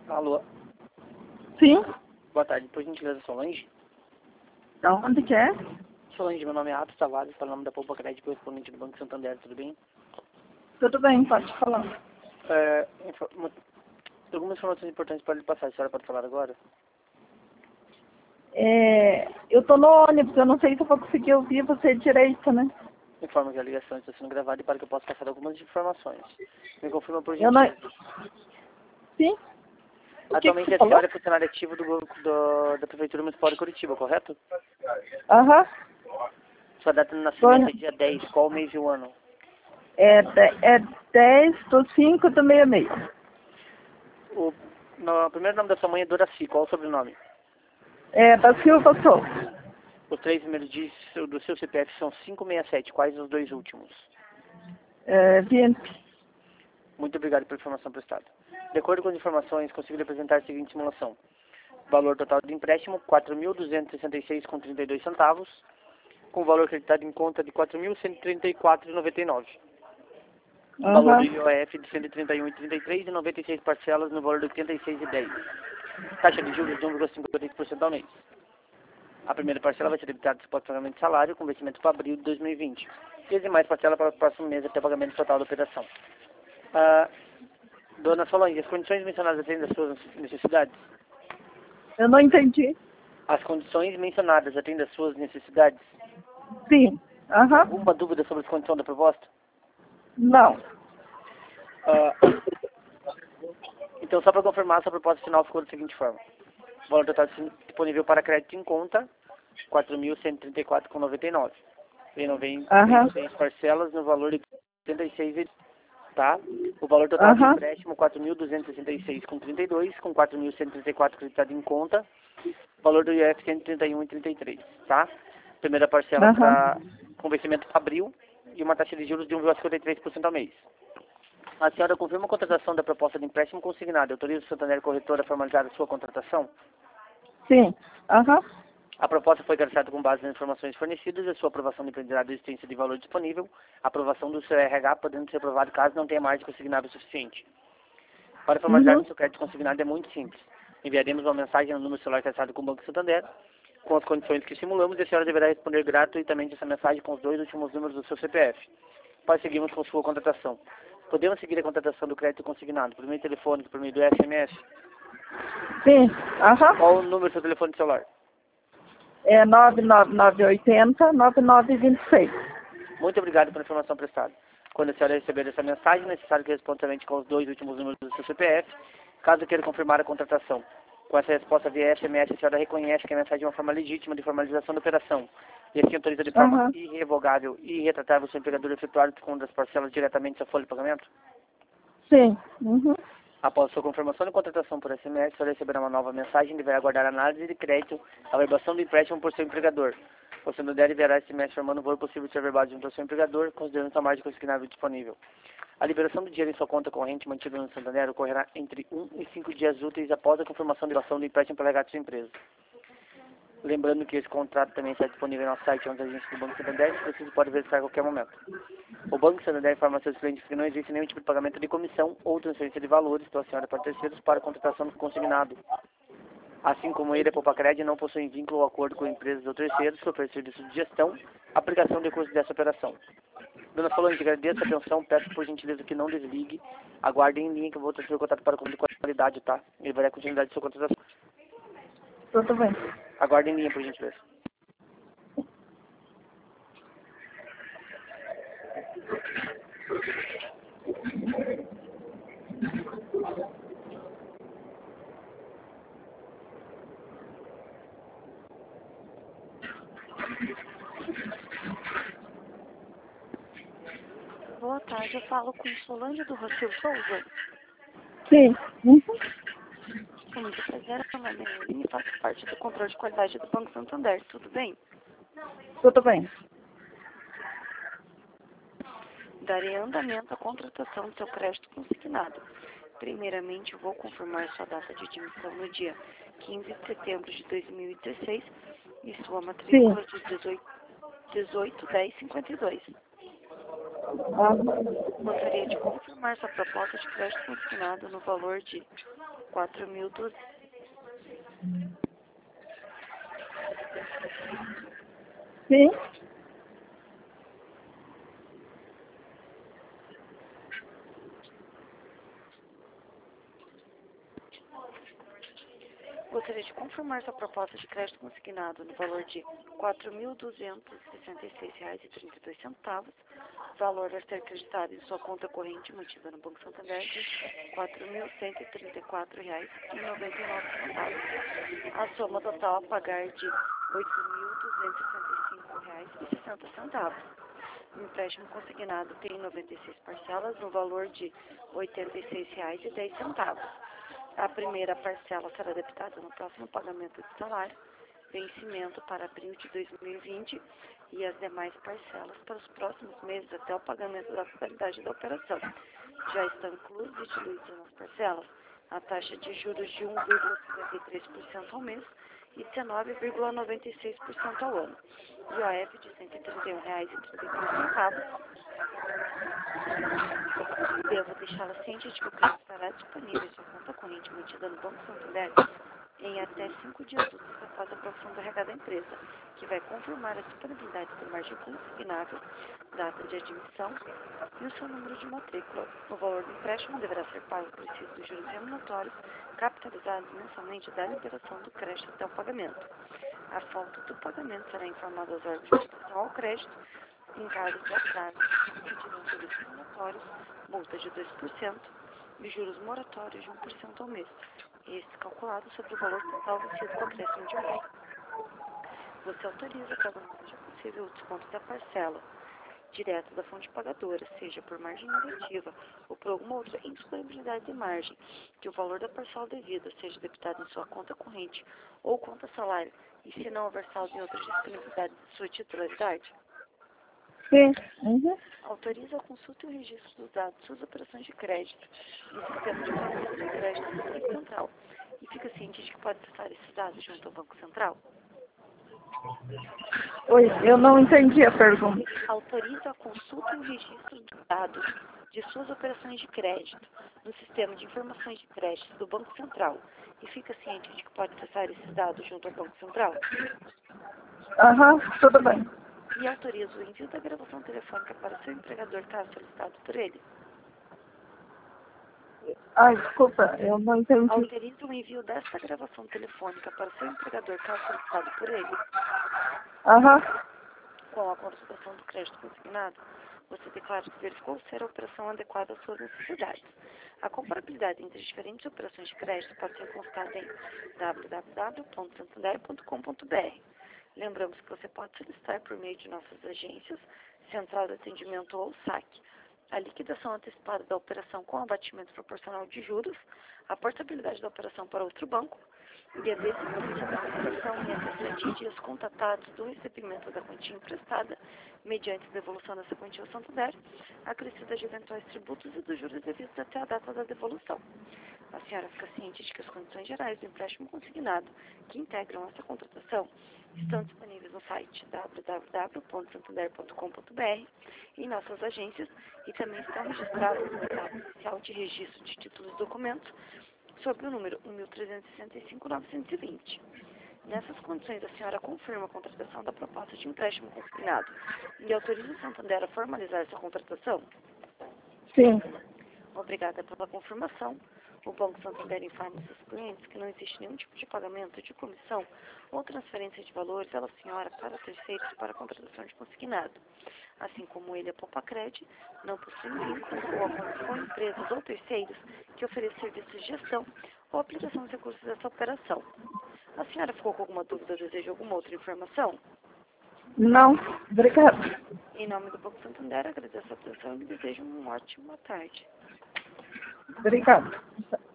Alô, Sim? boa tarde. Por gentileza, Solange? Da onde que é? Solange, meu nome é Atos Tavares, para o nome da Poupa Crédito, correspondente do Banco Santander, tudo bem? Tudo bem, pode falar. Algumas informações importantes para lhe passar, a senhora pode falar agora? Eu tô no ônibus, eu não sei se eu vou conseguir ouvir você direito, né? Informo que a ligação está sendo gravada e para que eu possa passar algumas informações. Me confirma por Eu não... gentileza. Sim? O que Atualmente você a falou? senhora é funcionária ativa da Prefeitura Municipal de Curitiba, correto? Aham. Sua data de nascimento é dia 10, qual o mês e o ano? É 10/5/66. O primeiro nome da sua mãe é Doraci, qual o sobrenome? Da Silva Souza. Os 3 primeiros dígitos do seu CPF são 567, quais os dois últimos? 20. Muito obrigado pela informação prestada. De acordo com as informações, consigo lhe apresentar a seguinte simulação. Valor total do empréstimo, R$ 4.266,32 centavos, com valor acreditado em conta de R$ 4.134,99. Valor do Aham. IOF de R$ 131,33 e 96 parcelas no valor de R$ 86,10. Taxa de juros de 1,58% ao mês. A primeira parcela vai ser debitada do pagamento de salário com vencimento para abril de 2020. E as demais parcelas para o próximo mês até o pagamento total da operação. Dona Solange, as condições mencionadas atendem às suas necessidades? Eu não entendi. As condições mencionadas atendem às suas necessidades? Sim. Aham. Alguma dúvida sobre as condições da proposta? Não. Então, só para confirmar, essa proposta final ficou da seguinte forma. O valor total disponível para crédito em conta, R$ 4.134,99. Em 96 parcelas no valor de R$ 86,00, tá? O valor total de empréstimo, R$ 4.266,32, com R$ 4.134 acreditado em conta. Valor do IF, R$ 131,33, tá? Primeira parcela com vencimento para abril e uma taxa de juros de 1,53% ao mês. A senhora confirma a contratação da proposta de empréstimo consignado. Autoriza o Santander Corretora a formalizar a sua contratação? Sim. Aham. A proposta foi realizada com base nas informações fornecidas e a sua aprovação dependerá da existência de valor disponível, a aprovação do seu RH podendo ser aprovado caso não tenha margem consignável suficiente. Para formalizar o seu crédito consignado é muito simples. Enviaremos uma mensagem no número celular traçado com o Banco Santander, com as condições que simulamos, e a senhora deverá responder gratuitamente essa mensagem com os dois últimos números do seu CPF. Para seguirmos com sua contratação. Podemos seguir a contratação do crédito consignado por meio telefônico, por meio do SMS? Sim. Aham. Qual o número do seu telefone celular? 99980-9926. Muito obrigado pela informação prestada. Quando a senhora receber essa mensagem, é necessário que responda somente com os dois últimos números do seu CPF, caso queira confirmar a contratação. Com essa resposta via SMS, a senhora reconhece que a mensagem é uma forma legítima de formalização da operação e assim autoriza de forma irrevogável e irretratável o seu empregador a efetuar o desconto das parcelas diretamente da sua folha de pagamento? Sim. Uhum. Após sua confirmação de contratação por SMS, a senhora receberá uma nova mensagem e deverá aguardar a análise de crédito, a averbação do empréstimo por seu empregador. O Santander enviará SMS informando o valor possível de ser averbado junto ao seu empregador, considerando a margem consignável disponível. A liberação do dinheiro em sua conta corrente mantida no Santander ocorrerá entre 1 e 5 dias úteis após a confirmação de doação do empréstimo para legado de sua empresa. Lembrando que esse contrato também está disponível no nosso site, onde a gente do Banco Santander, se preciso pode verificar a qualquer momento. O Banco Santander informa a seus clientes que não existe nenhum tipo de pagamento de comissão ou transferência de valores da senhora para terceiros para contratação do consignado. Assim como ele, a Poupa Crédito não possui vínculo ou acordo com empresas ou terceiros que oferecem serviço de gestão, aplicação de curso dessa operação. Dona Solange, agradeço a atenção, peço por gentileza que não desligue. Aguarde em linha que eu vou transferir o contato para o controle de qualidade, tá? Ele vai dar continuidade de sua contratação. Tudo bem. Aguarde em linha, por gentileza. Boa tarde, eu falo com Solange do Rocio Souza. Sim. Uhum. Com muito prazer, meu nome é Aline e faço parte do controle de qualidade do Banco Santander, tudo bem? Tudo bem. Darei andamento à contratação do seu crédito consignado. Primeiramente, eu vou confirmar sua data de admissão no dia 15 de setembro de 2016 e sua matrícula de 181052. Gostaria de confirmar sua proposta de crédito consignado no valor de 4.200. Sim. Gostaria de confirmar sua proposta de crédito consignado no valor de R$ 4.266,32, valor a ser acreditado em sua conta corrente mantida no Banco Santander de R$ 4.134,99. A soma total a pagar de R$ 8.265,60. O empréstimo consignado tem 96 parcelas no valor de R$ 86,10. A primeira parcela será debitada no próximo pagamento de salário, vencimento para abril de 2020 e as demais parcelas para os próximos meses até o pagamento da totalidade da operação. Já estão inclusos e diluídos nas parcelas a taxa de juros de 1,53% ao mês e 19,96% ao ano, e o AF de R$ 131,33. Devo deixá-la ciente de que o crédito estará disponível em sua conta corrente mantida no Banco Santander em até 5 dias úteis após a aprovação do RH da empresa, que vai confirmar a disponibilidade da margem consignável, data de admissão e o seu número de matrícula. O valor do empréstimo deverá ser pago por inciso dos juros remuneratórios, capitalizados mensalmente da liberação do crédito até o pagamento. A falta do pagamento será informada aos órgãos de proteção ao crédito. Em caso de atraso, pedirão juros remuneratórios, multa de 2% e juros moratórios de 1% ao mês, este calculado sobre o valor total vencido com acréscimo de 1 mês. Você autoriza, caso não seja possível, o desconto da parcela direto da fonte pagadora, seja por margem negativa ou por alguma outra indisponibilidade de margem, que o valor da parcela devida seja debitado em sua conta corrente ou conta salário, e se não houver saldo em outra disponibilidade de sua titularidade. Sim. Uhum. Autoriza a consulta e o registro dos dados de suas operações de crédito no sistema de informação de crédito do Banco Central e fica ciente de que pode acessar esses dados junto ao Banco Central. Oi, eu não entendi a pergunta. Autoriza a consulta e o registro dos dados de suas operações de crédito no sistema de informações de crédito do Banco Central e fica ciente de que pode acessar esses dados junto ao Banco Central. Aham, tudo bem. E autoriza o envio da gravação telefônica para seu empregador caso solicitado por ele. Ai, desculpa, eu não entendi. Autoriza o envio desta gravação telefônica para seu empregador caso solicitado por ele. Aham. Com a consultação do crédito consignado, você declara que verificou ser a operação adequada às suas necessidades. A comparabilidade entre as diferentes operações de crédito pode ser consultada em www.santander.com.br. Lembramos que você pode solicitar por meio de nossas agências, Central de Atendimento ou SAC, a liquidação antecipada da operação com abatimento proporcional de juros, a portabilidade da operação para outro banco e a desistência da operação em até 7 dias contatados do recebimento da quantia emprestada, mediante devolução dessa quantia ao Santander, acrescida de eventuais tributos e dos juros devidos até a data da devolução. A senhora fica ciente de que as condições gerais do empréstimo consignado que integram essa contratação estão disponíveis no site www.santander.com.br e em nossas agências e também estão registradas no estado oficial de registro de títulos e documentos sob o número 1365-920. Nessas condições, a senhora confirma a contratação da proposta de empréstimo consignado e autoriza o Santander a formalizar essa contratação? Sim. Obrigada pela confirmação. O Banco Santander informa seus clientes que não existe nenhum tipo de pagamento de comissão ou transferência de valores pela senhora para terceiros para a contratação de consignado. Assim como ele, a Poupacred, não possui vínculos ou acordos com empresas ou terceiros que ofereçam serviços de gestão ou aplicação de recursos dessa operação. A senhora ficou com alguma dúvida ou deseja alguma outra informação? Não, obrigada. Em nome do Banco Santander, agradeço a atenção e lhe desejo uma ótima tarde. Obrigada.